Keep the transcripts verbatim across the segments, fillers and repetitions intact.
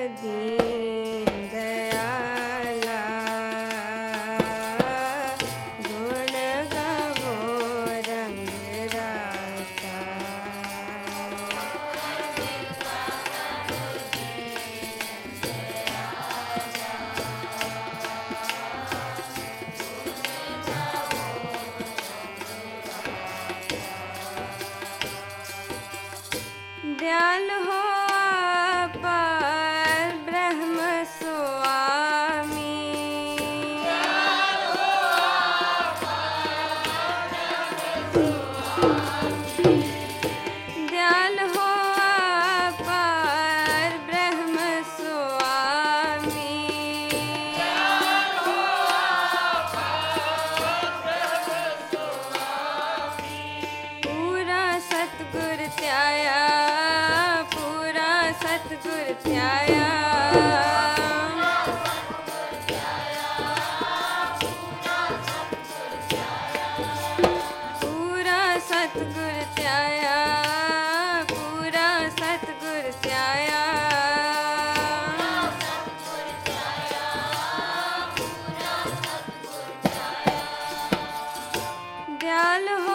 दीन दयाला गुण गावो रंग रासा। दयाल हो अपार ब्रह्म स्वामी, दयाल हो अपार ब्रह्म स्वामी, पूरा सतगुर त्याया, पूरा सतगुर त्याया, पूरा सतगुर त्याया, पूरा सतगुर त्याया, दयाल हो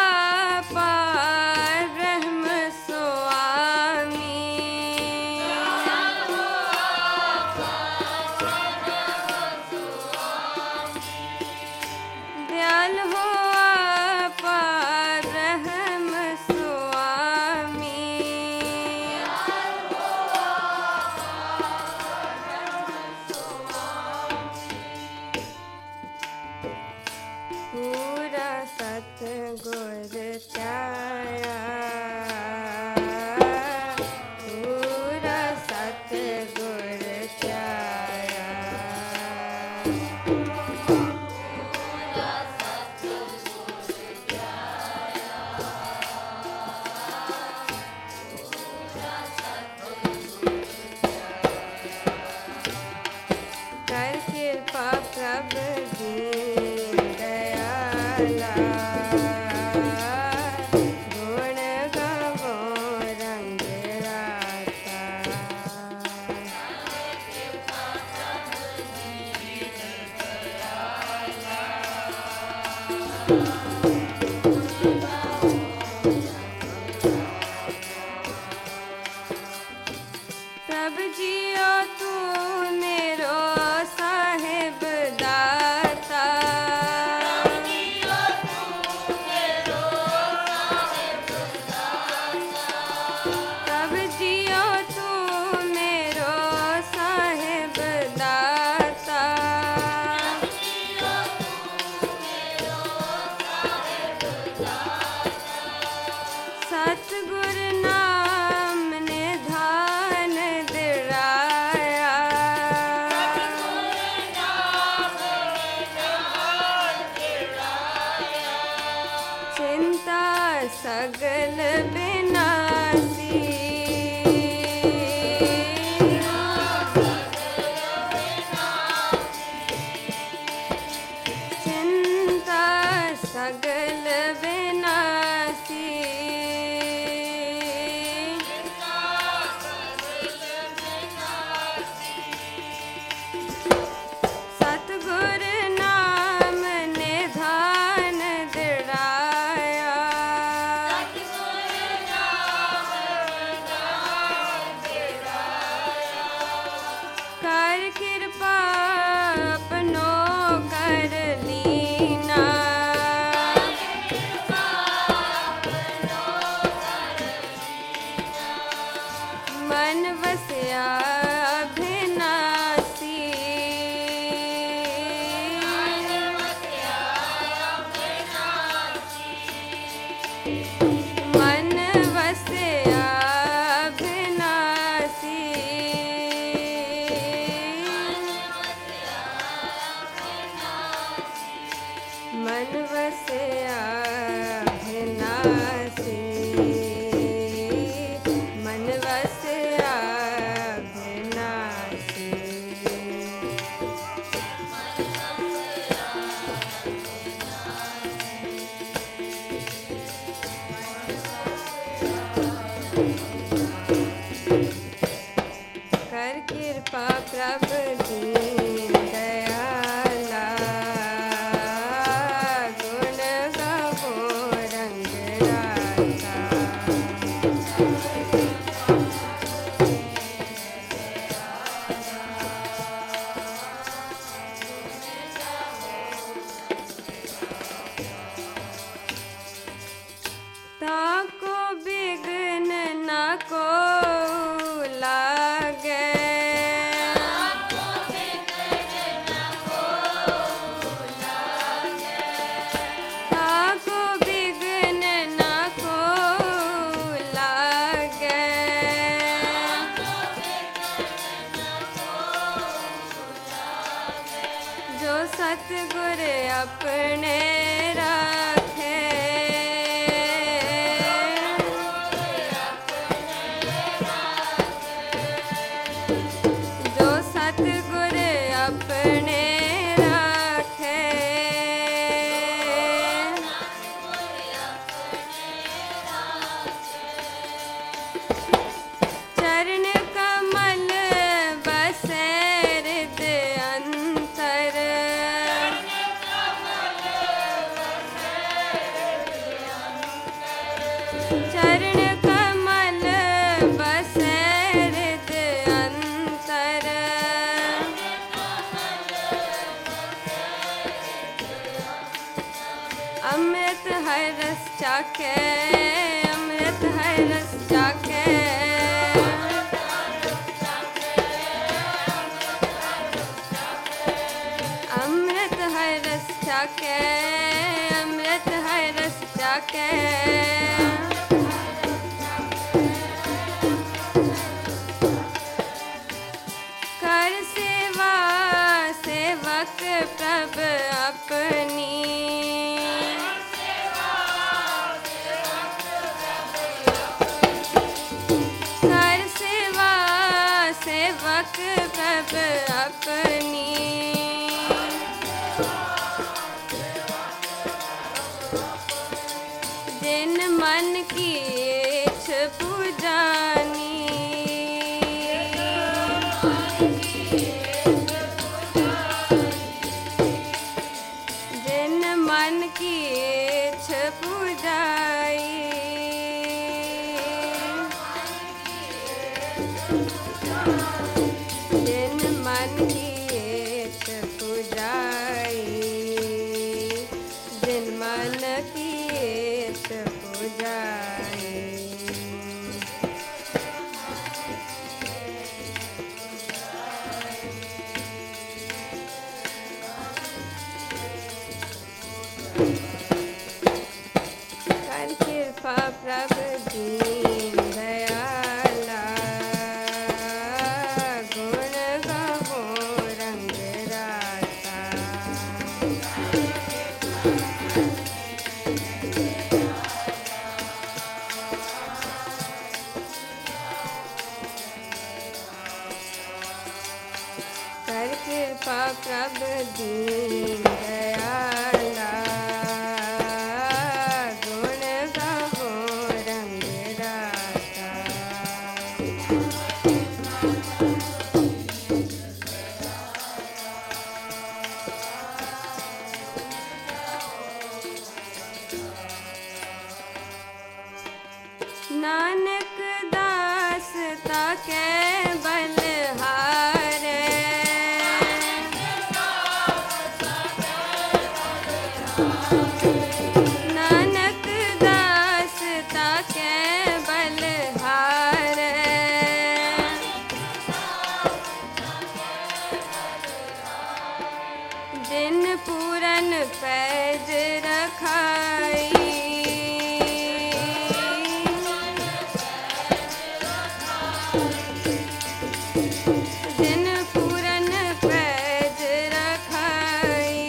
अपार ब्रह्म स्वामी, दयाल हो अपार ब्रह्म स्वामी, पूरा सतगुर त्याया, पूरा सतगुर त्याया, कर कृपा प्रभ दीन दयाला गुण गावो रंग रासा। सब जियो तू मेरो साहिब दाता, सब जियो तू मेरो साहिब दाता, सतगुर नाम निधान दिराया, चिंता सगल विनाशी, चिंता सगल विनाशी, सतगुर नाम निधान दिराया, कर कृपा अपनो कर लीना, मन वस्या अभिनाशी, मन वस्या अभिनाशी, मन वस्या अभिनाशी, मन वस्या अभिनाशी। कर चरण कमल बसै हृद अंतर। अमृत है रस चाखे, अमृत है रस चाखे। अमृत है रस चाखे, अमृत है रस चाखे। कर सेवा सेवक प्रभ अपनी। कर सेवा सेवक प्रभ अपनी। जिन मन की इच्छ पूजानी। जिन मन की इच्छ पूजाई। जिन मन की इच्छ पूजाई। जिन मन की इच्छ पूजाई। कर कृपा प्रभु दीन दयाला। गुण गावो रंग राता। कर कृपा प्रभु दीन दयाला। गुण गावो रंग राता। नानक दास ताके बलहारे। नानक दास ताके बलहारे। जिन पूरन पैज रखाई। जिन पूरन पैज रखाई।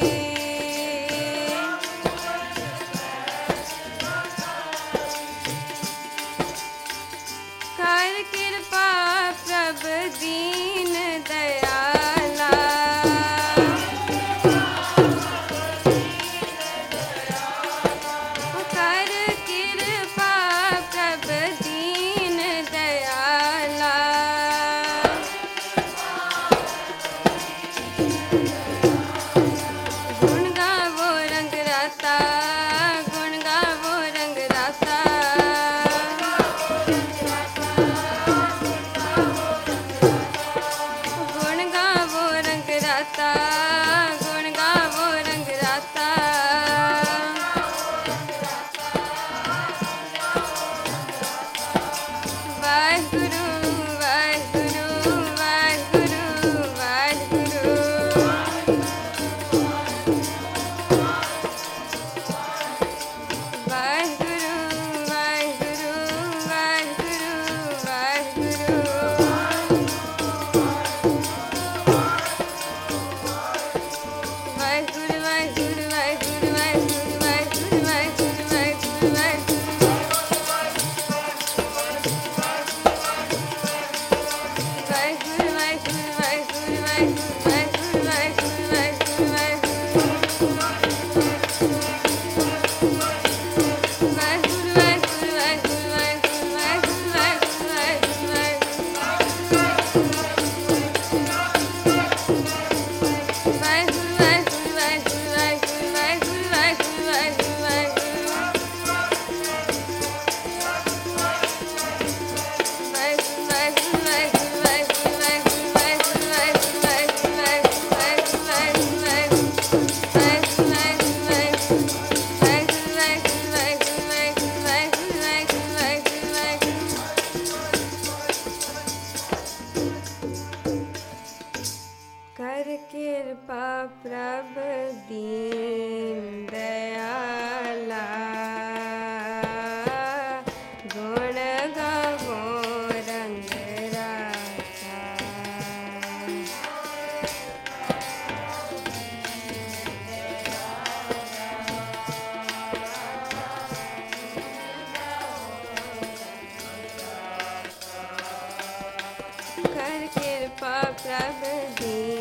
कर कृपा प्रभ दीन दयाला। कर कृपा प्रभ दीन दयाला। गुण गावो रंग राता। गुण गावो रंग राता। गुण गावो रंग राता। गुण गावो रंग राता। वाहिगुरु वाहिगुरु वाहिगुरु वाहिगुरु। प्रभ दीन।